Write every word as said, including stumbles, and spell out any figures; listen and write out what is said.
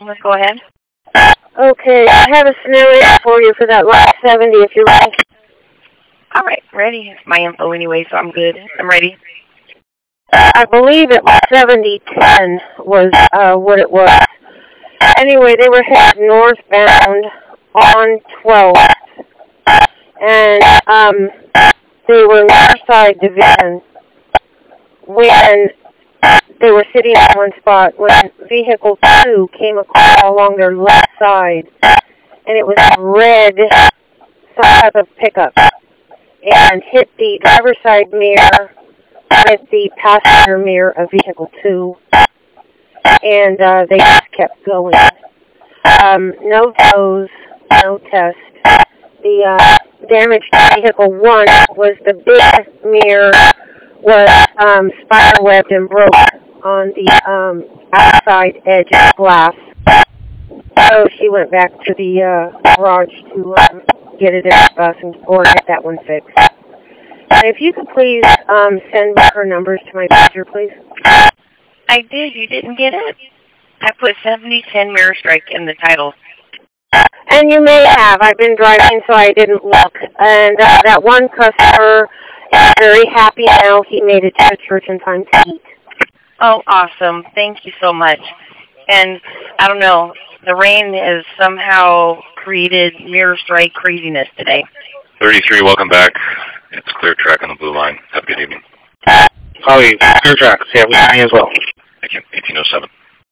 Let's go ahead. Okay, I have a scenario for you for that last seventy if you're ready. All right, ready. It's my info anyway, so I'm good. I'm ready. I believe it was seventy ten was uh, what it was. Anyway, they were headed northbound on twelfth, and um, they were north side division when they were sitting in one spot when vehicle two came across along their left side, and it was a red, some type of pickup, and hit the driver's side mirror with the passenger mirror of vehicle two, and uh, they just kept going. Um, no tows, no test. The uh, damage to vehicle one was the big mirror was um, spider-webbed and broke on the um, outside edge of the glass. So she went back to the uh, garage to um, get it in the bus and, or get that one fixed. And if you could please um, send back her numbers to my pager, please. I did. You didn't get it. I put seventy ten mirror strike in the title. And you may have. I've been driving, so I didn't look. And uh, that one customer is very happy now. He made it to church in time to eat. Oh, awesome. Thank you so much. And I don't know, the rain has somehow created mirror strike craziness today. thirty-three, welcome back. It's Clear Track on the Blue Line. Have a good evening. Holly, Clear Track. Yeah, we can as well. Thank you. eighteen oh seven.